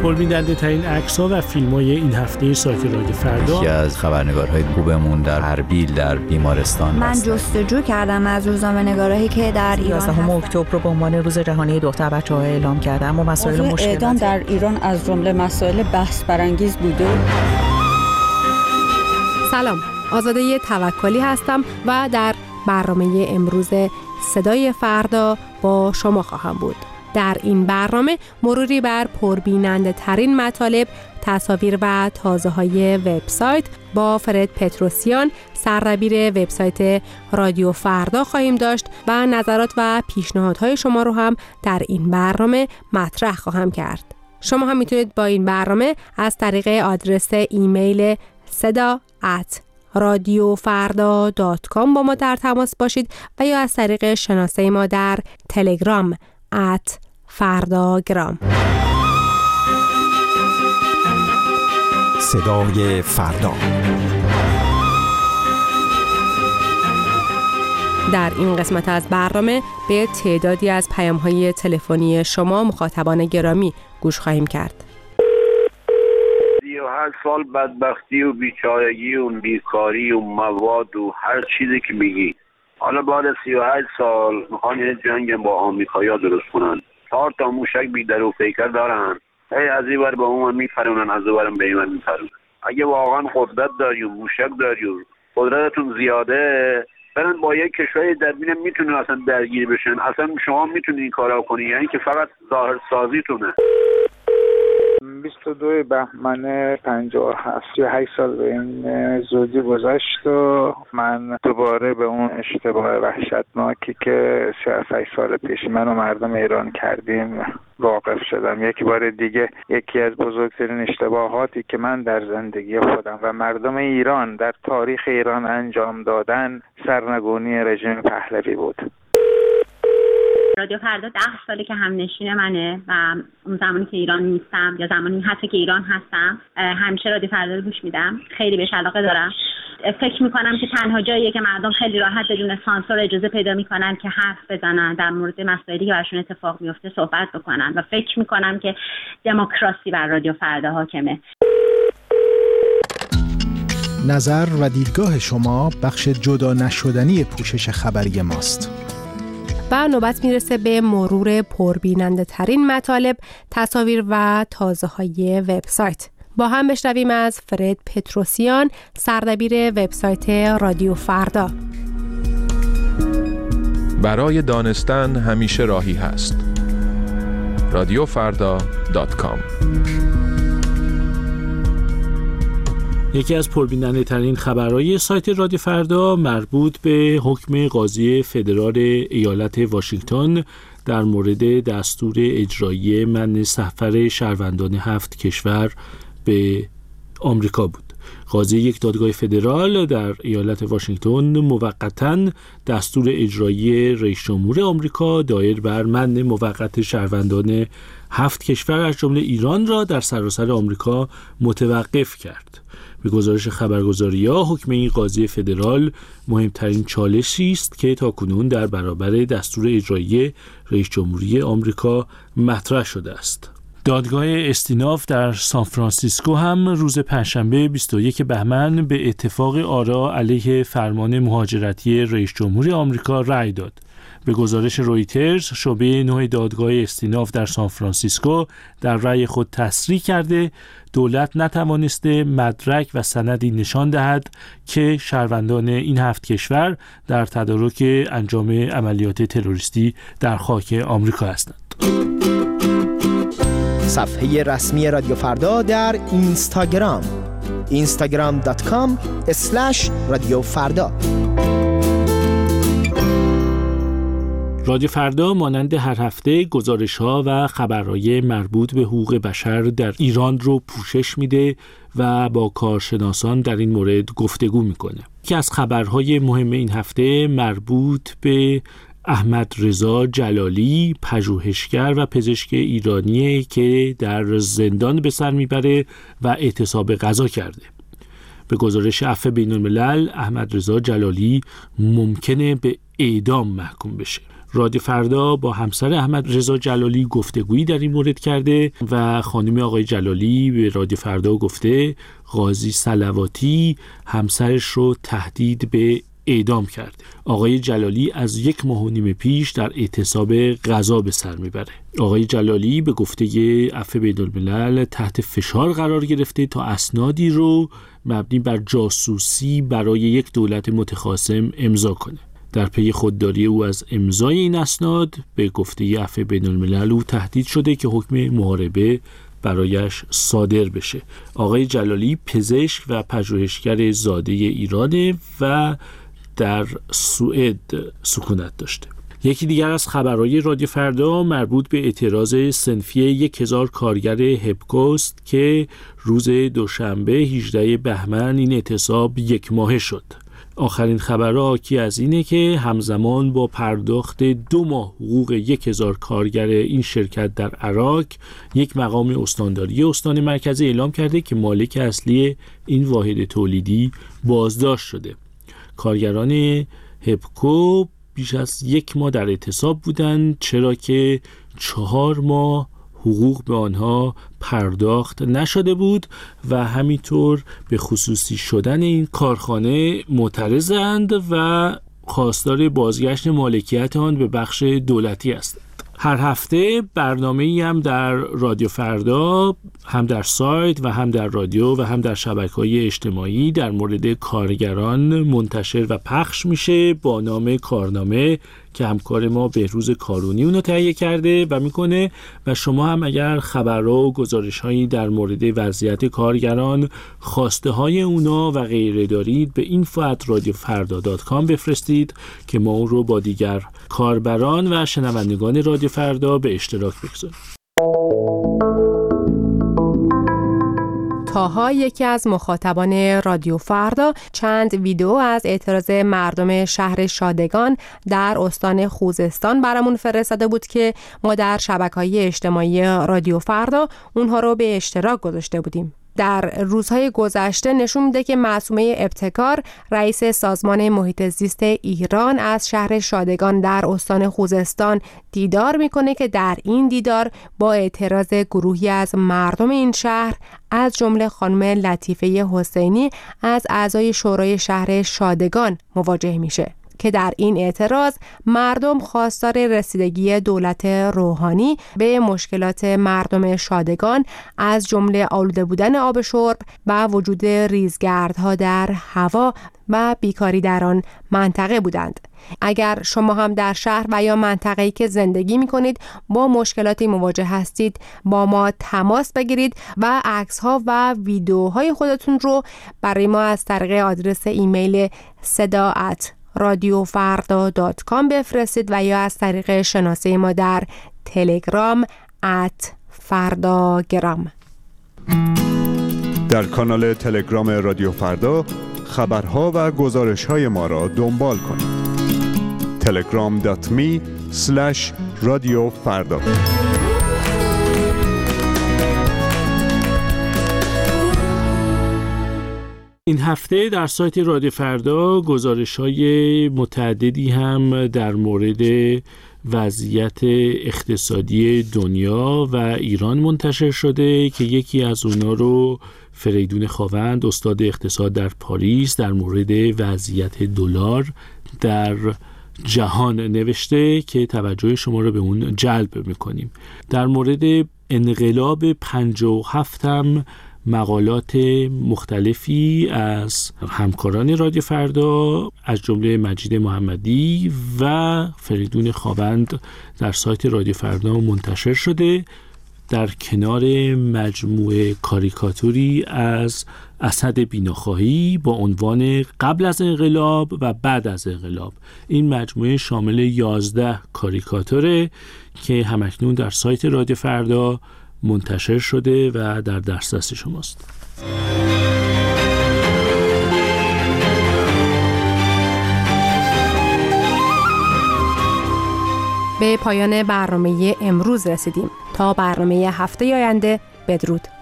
پربیننده ترین عکس‌ها و فیلم‌های این هفته سایت رادیو فردا. یکی از خبرنگارهای خوبمون در اربیل در بیمارستان من جستجو کردم از روزنامه‌نگارایی که در ایران 11 اکتبر رو به عنوان روز جهانی دختر بچه‌ها اعلام کردم و مسائل مشکل اعدام در ایران از جمله مسائل بحث برانگیز بوده. سلام، آزاده توکلی هستم و در برنامه امروز صدای فردا با شما خواهم بود. در این برنامه مروری بر پربیننده ترین مطالب، تصاویر و تازه‌های وبسایت با فرد پتروسیان، سردبیر وبسایت رادیو فردا خواهیم داشت و نظرات و پیشنهادهای شما رو هم در این برنامه مطرح خواهم کرد. شما هم میتونید با این برنامه از طریق آدرس ایمیل seda@radiofarda.com با ما در تماس باشید و یا از طریق شناسه ما در تلگرام @فرdagram. صدای فردا. در این قسمت از برنامه به تعدادی از پیام‌های تلفنی شما مخاطبان گرامی گوش خواهیم کرد. 38 سال بدبختی و بیچارگی و بیکاری و مواد و هر چیزی که میگی. حالا بعد 38 سال میخوان یه جنگ با آمریکایی‌ها درست کنن. 4 تا موشک بی‌در و پیکر دارن. هی از این ور به اون میپرونن، از اون ور به این میپرونن. اگه واقعا قدرت داری و موشک داری و قدرتتون زیاده، برن با یک کشوری در بین میتونن اصلا درگیر بشن. اصلا شما میتونین این کارا کنی، یعنی که فقط ظاهر سازیتونه. 22 بهمن 57 38 سال به این زودی گذشت و من دوباره به اون اشتباه وحشتناکی که 38 سال پیش من و مردم ایران کردیم واقف شدم. یک بار دیگه یکی از بزرگترین اشتباهاتی که من در زندگی خودم و مردم ایران در تاریخ ایران انجام دادن سرنگونی رژیم پهلوی بود. رادیو فردا 10 ساله که همنشین منه و اون زمانی که ایران نیستم یا زمانی حتی که ایران هستم همیشه رادیو فردا رو گوش میدم. خیلی بهش علاقه دارم. فکر میکنم که تنها جاییه که مردم خیلی راحت بدون سانسور اجازه پیدا میکنن که حرف بزنن، در مورد مسائلی که براشون اتفاق میفته صحبت بکنن و فکر میکنم که دموکراسی بر رادیو فردا حاکمه. نظر و دیدگاه شما بخش جدا نشدنی پوشش خبری ماست. و نوبت میرسه به مرور پربیننده ترین مطالب، تصاویر و تازه‌های وبسایت. با هم بشنویم از فرد پتروسیان، سردبیر وبسایت رادیو فردا. برای دانستن همیشه راهی هست. radiofarda.com. یکی از پربیننده ترین خبرهای سایت رادیو فردا مربوط به حکم قاضی فدرال ایالت واشنگتن در مورد دستور اجرایی منع سفر شهروندان 7 کشور به آمریکا بود. قاضی یک دادگاه فدرال در ایالت واشنگتن موقتاً دستور اجرایی رئیس جمهور آمریکا دایر بر منع موقت شهروندان 7 کشور از جمله ایران را در سراسر آمریکا متوقف کرد. به گزارش خبرگزاری‌ها حکم این قاضی فدرال مهمترین چالشی است که تاکنون در برابر دستور اجرایی رئیس جمهوری آمریکا مطرح شده است. دادگاه استیناف در سان فرانسیسکو هم روز پنجشنبه 21 بهمن به اتفاق آرا علیه فرمان مهاجرتی رئیس جمهوری آمریکا رأی داد. به گزارش رویترز، شعبه 9 دادگاه استیناف در سان فرانسیسکو در رأی خود تصریح کرده دولت نتوانسته مدرک و سندی نشان دهد که شهروندان این 7 کشور در تدارک انجام عملیات تروریستی در خاک آمریکا هستند. صفحه رسمی رادیو فردا در اینستاگرام instagram.com/رادیوفردا. رادیو فردا مانند هر هفته گزارش‌ها و خبرهای مربوط به حقوق بشر در ایران رو پوشش میده و با کارشناسان در این مورد گفتگو میکنه. یکی از خبرهای مهم این هفته مربوط به احمد رضا جلالی، پژوهشگر و پزشک ایرانی که در زندان به سر میبره و اعتصاب غذا کرده. به گزارش عفو بین‌الملل احمد رضا جلالی ممکنه به اعدام محکوم بشه. رادیو فردا با همسر احمد رضا جلالی گفتگویی در این مورد کرده و خانم آقای جلالی به رادیو فردا گفته قاضی صلواتی همسرش رو تهدید به اعدام کرد. آقای جلالی از 1.5 ماه پیش در اعتصاب غذا به سر میبره. آقای جلالی به گفته عفو بین‌الملل تحت فشار قرار گرفته تا اسنادی رو مبنی بر جاسوسی برای یک دولت متخاصم امضا کنه. در پی خودداری او از امضای این اسناد به گفته عفو بین‌الملل او تهدید شده که حکم محاربه برایش صادر بشه. آقای جلالی پزشک و پژوهشگر زاده ایرانه و در سوئد سکونت داشته. یکی دیگر از خبرهای رادیو فردا مربوط به اعتراض صنفی 1000 کارگر هپکوست که روز دوشنبه 18 بهمن این اعتصاب 1 ماهه شد. آخرین خبرها حاکی از اینه که همزمان با پرداخت 2 ماه حقوق 1000 کارگر این شرکت در عراق، یک مقام استانداری استان مرکزی اعلام کرده که مالک اصلی این واحد تولیدی بازداشت شده. کارگران هپکو بیش از 1 ماه در اعتصاب بودند، چرا که 4 ماه حقوق به آنها پرداخت نشده بود و همینطور به خصوصی شدن این کارخانه معترضند و خواستار بازگشت مالکیت آن به بخش دولتی است. هر هفته برنامه‌ای هم در رادیو فردا، هم در سایت و هم در رادیو و هم در شبکه‌های اجتماعی در مورد کارگران منتشر و پخش میشه با نام کارنامه که همکار ما بهروز کارونی اونو تهیه کرده و میکنه و شما هم اگر خبرها و گزارش‌هایی در مورد وضعیت کارگران، خواسته های اونا و غیره دارید به info@radiofarda.com بفرستید که ما اون رو با دیگر کاربران و شنوندگان رادیو فردا به اشتراک بگذاریم. تاها یکی از مخاطبان رادیو فردا چند ویدیو از اعتراض مردم شهر شادگان در استان خوزستان برامون فرستاده بود که ما در شبکه‌های اجتماعی رادیو فردا اونها رو به اشتراک گذاشته بودیم. در روزهای گذشته نشون میده که معصومه ابتکار، رئیس سازمان محیط زیست ایران، از شهر شادگان در استان خوزستان دیدار میکنه که در این دیدار با اعتراض گروهی از مردم این شهر از جمله خانم لطیفه حسینی از اعضای شورای شهر شادگان مواجه میشه که در این اعتراض مردم خواستار رسیدگی دولت روحانی به مشکلات مردم شادگان از جمله آلوده بودن آب شرب و وجود ریزگردها در هوا و بیکاری در آن منطقه بودند. اگر شما هم در شهر و یا منطقه‌ای که زندگی می‌کنید با مشکلاتی مواجه هستید، با ما تماس بگیرید و عکس‌ها و ویدیوهای خودتون رو برای ما از طریق آدرس ایمیل sada@radiofarda.com بفرستید و یا از طریق شناسه ما در تلگرام @fardagram. در کانال تلگرام رادیو فردا خبرها و گزارش‌های ما را دنبال کنید. telegram.me/radiofarda. این هفته در سایت رادیو فردا گزارش‌های متعددی هم در مورد وضعیت اقتصادی دنیا و ایران منتشر شده که یکی از اونا رو فریدون خاوند، استاد اقتصاد در پاریس، در مورد وضعیت دلار در جهان نوشته که توجه شما رو به اون جلب می‌کنیم. در مورد انقلاب 57 هم مقالات مختلفی از همکاران رادیو فردا از جمله مجید محمدی و فریدون خاوند در سایت رادیو فردا منتشر شده، در کنار مجموعه کاریکاتوری از اسد بیناخواهی با عنوان قبل از انقلاب و بعد از انقلاب. این مجموعه شامل 11 کاریکاتوره که همکنون در سایت رادیو فردا منتشر شده و در دسترس شماست. به پایان برنامه امروز رسیدیم. تا برنامه هفته آینده، بدرود.